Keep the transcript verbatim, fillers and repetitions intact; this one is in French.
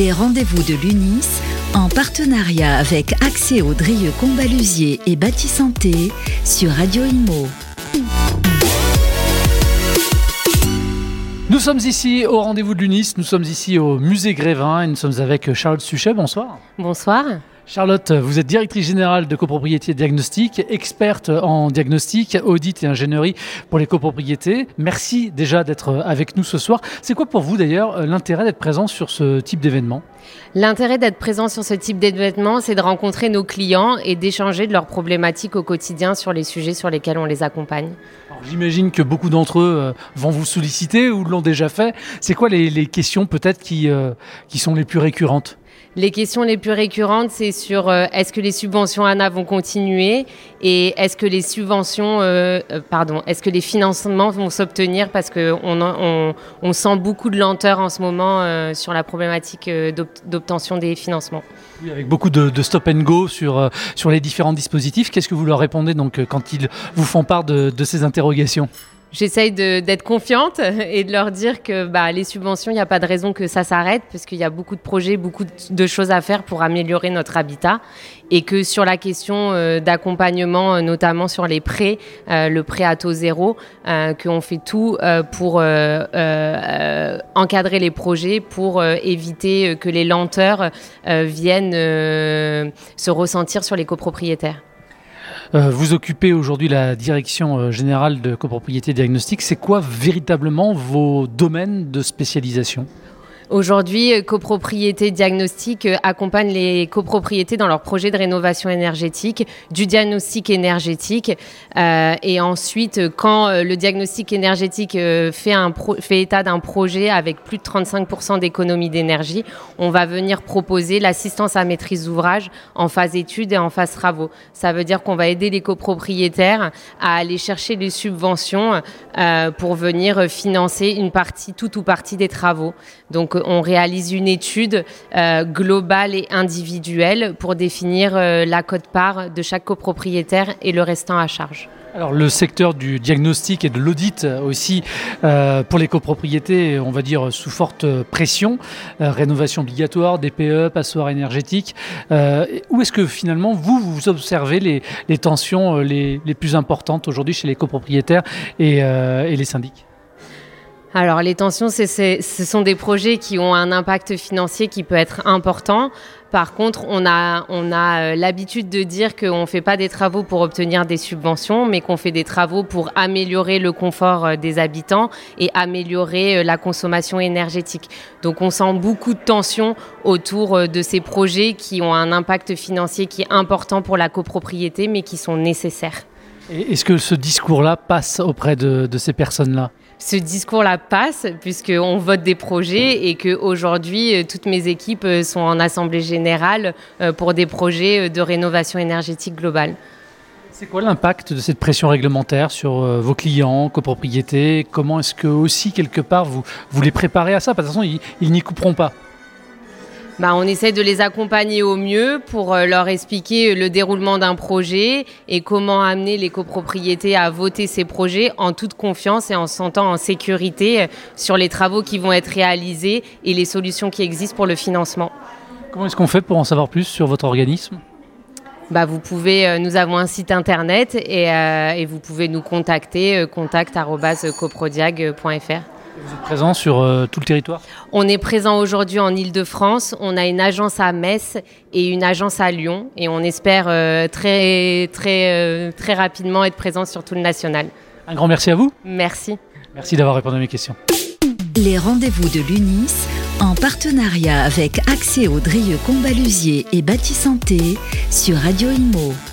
Les rendez-vous de l'U N I S, en partenariat avec Axéo Drieux-Combalusier et Bâti Santé sur Radio Imo. Nous sommes ici au rendez-vous de l'U N I S, nous sommes ici au musée Grévin et nous sommes avec Charlotte Suchet. Bonsoir. Bonsoir. Charlotte, vous êtes directrice générale de copropriété diagnostic, experte en diagnostic, audit et ingénierie pour les copropriétés. Merci déjà d'être avec nous ce soir. C'est quoi pour vous d'ailleurs l'intérêt d'être présent sur ce type d'événement ? L'intérêt d'être présent sur ce type d'événement, c'est de rencontrer nos clients et d'échanger de leurs problématiques au quotidien sur les sujets sur lesquels on les accompagne. Alors, j'imagine que beaucoup d'entre eux vont vous solliciter ou l'ont déjà fait. C'est quoi les, les questions peut-être qui, euh, qui sont les plus récurrentes ? Les questions les plus récurrentes, c'est sur euh, est-ce que les subventions A N A vont continuer et est-ce que les subventions, euh, euh, pardon, est-ce que les financements vont s'obtenir parce qu'on on, on sent beaucoup de lenteur en ce moment euh, sur la problématique euh, d'obt- d'obtention des financements. Oui, avec beaucoup de, de stop and go sur, euh, sur les différents dispositifs. Qu'est-ce que vous leur répondez donc euh, quand ils vous font part de, de ces interrogations ? J'essaye de, d'être confiante et de leur dire que bah, les subventions, il n'y a pas de raison que ça s'arrête parce qu'il y a beaucoup de projets, beaucoup de choses à faire pour améliorer notre habitat et que sur la question euh, d'accompagnement, euh, notamment sur les prêts, euh, le prêt à taux zéro, euh, qu'on fait tout euh, pour euh, euh, encadrer les projets, pour euh, éviter que les lenteurs euh, viennent euh, se ressentir sur les copropriétaires. Euh, vous occupez aujourd'hui la direction euh, générale de copropriété diagnostic. C'est quoi véritablement vos domaines de spécialisation ? Aujourd'hui, Copropriété Diagnostic accompagne les copropriétés dans leurs projets de rénovation énergétique, du diagnostic énergétique. Euh, et ensuite, quand le diagnostic énergétique fait, un pro- fait état d'un projet avec plus de trente-cinq pour cent d'économie d'énergie, on va venir proposer l'assistance à maîtrise d'ouvrage en phase études et en phase travaux. Ça veut dire qu'on va aider les copropriétaires à aller chercher les subventions euh, pour venir financer une partie, toute ou partie des travaux. Donc, on réalise une étude euh, globale et individuelle pour définir euh, la quote-part de chaque copropriétaire et le restant à charge. Alors le secteur du diagnostic et de l'audit aussi euh, pour les copropriétés, on va dire sous forte pression, euh, rénovation obligatoire, D P E, passoire énergétique. Euh, où est-ce que finalement vous, vous observez les, les tensions les, les plus importantes aujourd'hui chez les copropriétaires et, euh, et les syndics ? Alors les tensions, c'est, c'est, ce sont des projets qui ont un impact financier qui peut être important. Par contre, on a, on a l'habitude de dire qu'on ne fait pas des travaux pour obtenir des subventions, mais qu'on fait des travaux pour améliorer le confort des habitants et améliorer la consommation énergétique. Donc on sent beaucoup de tensions autour de ces projets qui ont un impact financier qui est important pour la copropriété, mais qui sont nécessaires. Et est-ce que ce discours-là passe auprès de, de ces personnes-là ? Ce discours-là passe puisqu'on vote des projets et qu'aujourd'hui, toutes mes équipes sont en assemblée générale pour des projets de rénovation énergétique globale. C'est quoi l'impact de cette pression réglementaire sur vos clients, copropriétés ? Comment est-ce que aussi, quelque part, vous, vous les préparez à ça ? Parce que de toute façon, ils, ils n'y couperont pas. Bah, on essaie de les accompagner au mieux pour euh, leur expliquer le déroulement d'un projet et comment amener les copropriétés à voter ces projets en toute confiance et en se sentant en sécurité sur les travaux qui vont être réalisés et les solutions qui existent pour le financement. Comment est-ce qu'on fait pour en savoir plus sur votre organisme ? Bah, vous pouvez, euh, nous avons un site internet et, euh, et vous pouvez nous contacter, euh, contact arobase coprodiag point f r. Vous êtes présent sur euh, tout le territoire ? On est présent aujourd'hui en Île-de-France. On a une agence à Metz et une agence à Lyon. Et on espère euh, très, très, euh, très rapidement être présent sur tout le national. Un grand merci à vous. Merci. Merci d'avoir répondu à mes questions. Les rendez-vous de l'U N I S, en partenariat avec Axéo Drieux-Combalusier et Bâti Santé sur Radio Imo.